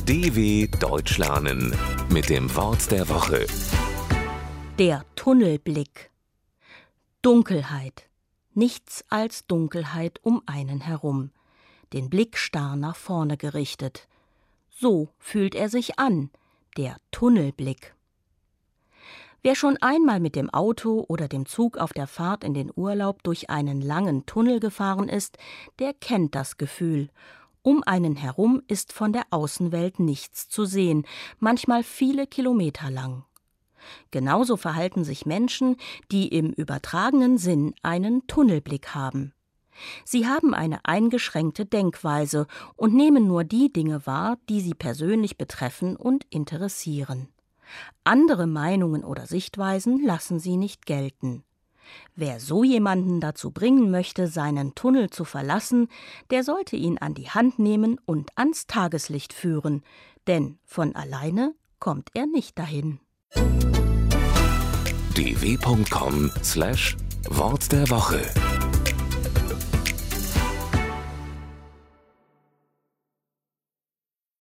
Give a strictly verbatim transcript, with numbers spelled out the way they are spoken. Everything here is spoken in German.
D W Deutsch lernen mit dem Wort der Woche. Der Tunnelblick. Dunkelheit. Nichts als Dunkelheit um einen herum. Den Blick starr nach vorne gerichtet. So fühlt er sich an, der Tunnelblick. Wer schon einmal mit dem Auto oder dem Zug auf der Fahrt in den Urlaub durch einen langen Tunnel gefahren ist, der kennt das Gefühl. Um einen herum ist von der Außenwelt nichts zu sehen, manchmal viele Kilometer lang. Genauso verhalten sich Menschen, die im übertragenen Sinn einen Tunnelblick haben. Sie haben eine eingeschränkte Denkweise und nehmen nur die Dinge wahr, die sie persönlich betreffen und interessieren. Andere Meinungen oder Sichtweisen lassen sie nicht gelten. Wer so jemanden dazu bringen möchte, seinen Tunnel zu verlassen, der sollte ihn an die Hand nehmen und ans Tageslicht führen, denn von alleine kommt er nicht dahin. d w punkt com slash Wort der Woche